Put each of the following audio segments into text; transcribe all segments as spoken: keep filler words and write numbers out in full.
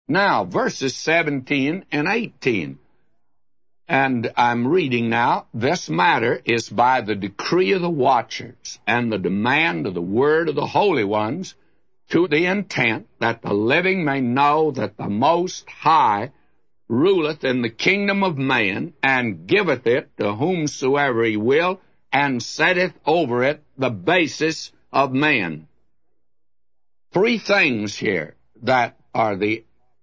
Now, verses seventeen and eighteen. And I'm reading now, this matter is by the decree of the watchers and the demand of the word of the holy ones, to the intent that the living may know that the Most High ruleth in the kingdom of man, and giveth it to whomsoever he will, and setteth over it the basis of man. Three things here that are the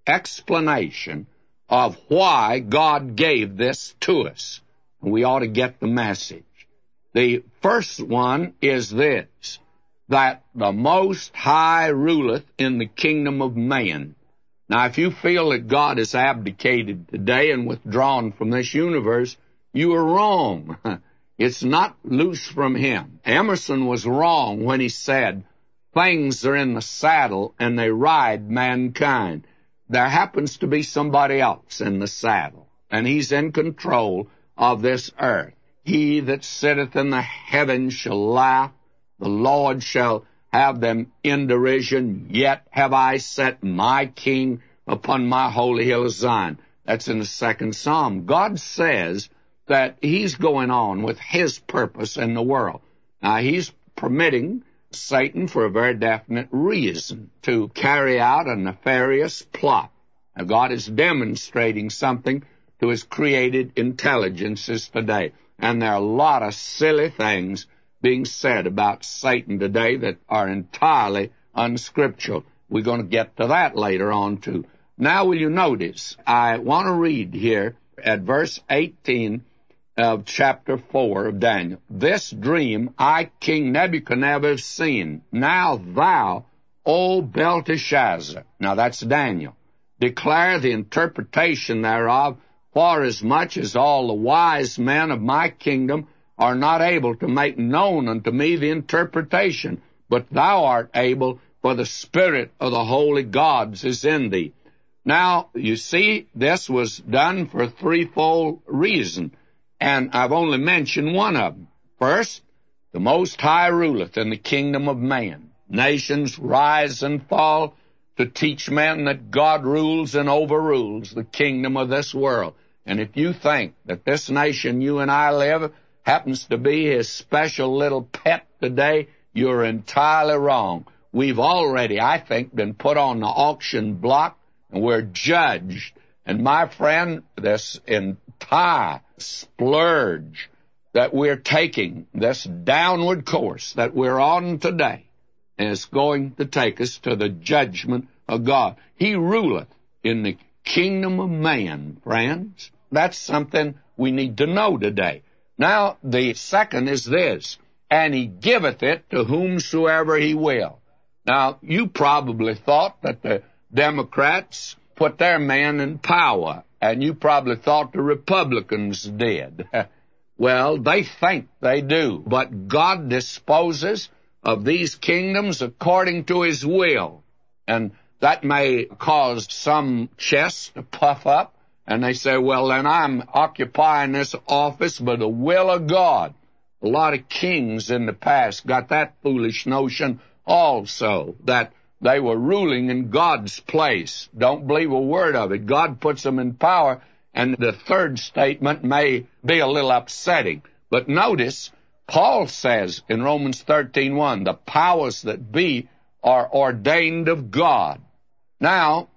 explanation of why God gave this to us. We ought to get the message. The first one is this, that the Most High ruleth in the kingdom of man. Now, if you feel that God has abdicated today and withdrawn from this universe, you are wrong. It's not loose from him. Emerson was wrong when he said, things are in the saddle and they ride mankind. There happens to be somebody else in the saddle, and he's in control of this earth. He that sitteth in the heavens shall laugh. The Lord shall have them in derision. Yet have I set my king upon my holy hill of Zion. That's in the second Psalm. God says that he's going on with his purpose in the world. Now, he's permitting Satan for a very definite reason to carry out a nefarious plot. Now, God is demonstrating something to his created intelligences today. And there are a lot of silly things being said about Satan today that are entirely unscriptural. We're going to get to that later on, too. Now, will you notice, I want to read here at verse eighteen of chapter four of Daniel. This dream I, King Nebuchadnezzar, have seen. Now thou, O Belteshazzar, now that's Daniel, declare the interpretation thereof, for as much as all the wise men of my kingdom are not able to make known unto me the interpretation, but thou art able, for the spirit of the holy gods is in thee. Now, you see, this was done for a threefold reason, and I've only mentioned one of them. First, the Most High ruleth in the kingdom of man. Nations rise and fall to teach men that God rules and overrules the kingdom of this world. And if you think that this nation you and I live happens to be his special little pet today, you're entirely wrong. We've already, I think, been put on the auction block, and we're judged. And my friend, this entire splurge that we're taking, this downward course that we're on today, is going to take us to the judgment of God. He ruleth in the kingdom of man, friends. That's something we need to know today. Now, the second is this, and he giveth it to whomsoever he will. Now, you probably thought that the Democrats put their man in power, and you probably thought the Republicans did. Well, they think they do, but God disposes of these kingdoms according to his will. And that may cause some chests to puff up, and they say, well, then I'm occupying this office by the will of God. A lot of kings in the past got that foolish notion also, that they were ruling in God's place. Don't believe a word of it. God puts them in power, and the third statement may be a little upsetting. But notice, Paul says in Romans thirteen one, the powers that be are ordained of God. Now,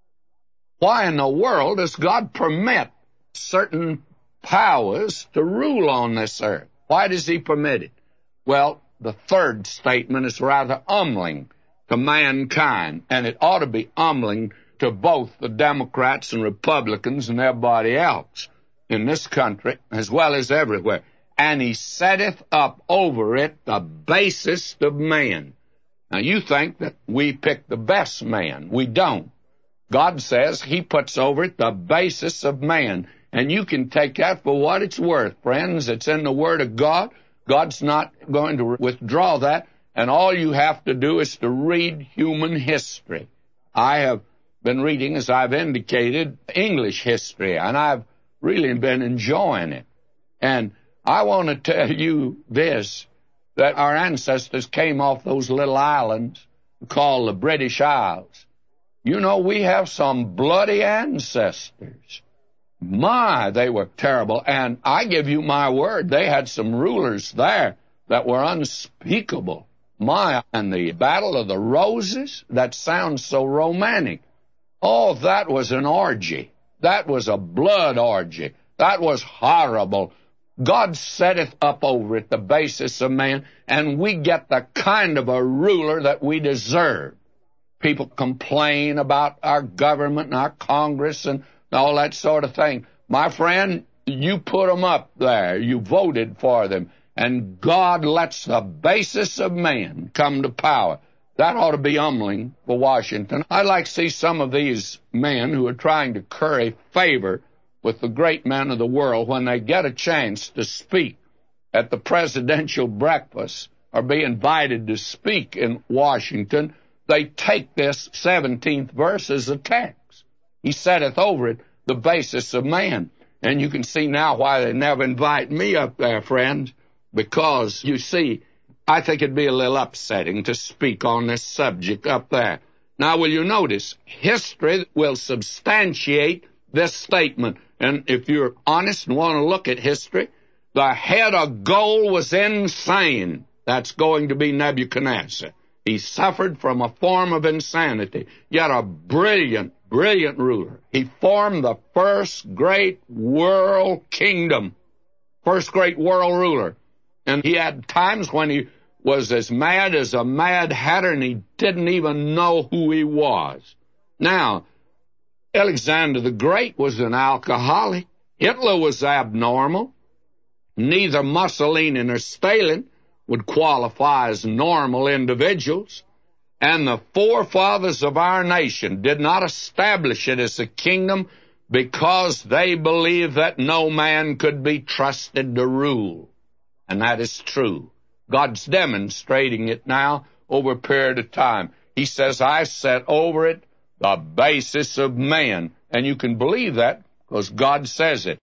why in the world does God permit certain powers to rule on this earth? Why does he permit it? Well, the third statement is rather humbling to mankind, and it ought to be humbling to both the Democrats and Republicans and everybody else in this country as well as everywhere. And he setteth up over it the basest of man. Now, you think that we pick the best man. We don't. God says he puts over it the basis of man. And you can take that for what it's worth, friends. It's in the Word of God. God's not going to withdraw that. And all you have to do is to read human history. I have been reading, as I've indicated, English history, and I've really been enjoying it. And I want to tell you this, that our ancestors came off those little islands called the British Isles. You know, we have some bloody ancestors. My, they were terrible. And I give you my word, they had some rulers there that were unspeakable. My, and the Battle of the Roses, that sounds so romantic. Oh, that was an orgy. That was a blood orgy. That was horrible. God setteth up over it the basis of man, and we get the kind of a ruler that we deserve. People complain about our government and our Congress and all that sort of thing. My friend, you put them up there. You voted for them. And God lets the basis of man come to power. That ought to be humbling for Washington. I'd like to see some of these men who are trying to curry favor with the great men of the world, when they get a chance to speak at the presidential breakfast or be invited to speak in Washington, they take this seventeenth verse as a text. He setteth over it the basis of man. And you can see now why they never invite me up there, friends, because, you see, I think it'd be a little upsetting to speak on this subject up there. Now, will you notice, history will substantiate this statement. And if you're honest and want to look at history, the head of gold was insane. That's going to be Nebuchadnezzar. He suffered from a form of insanity, yet a brilliant, brilliant ruler. He formed the first great world kingdom, first great world ruler. And he had times when he was as mad as a mad hatter, and he didn't even know who he was. Now, Alexander the Great was an alcoholic. Hitler was abnormal. Neither Mussolini nor Stalin would qualify as normal individuals. And the forefathers of our nation did not establish it as a kingdom because they believed that no man could be trusted to rule. And that is true. God's demonstrating it now over a period of time. He says, I set over it the basis of man. And you can believe that because God says it.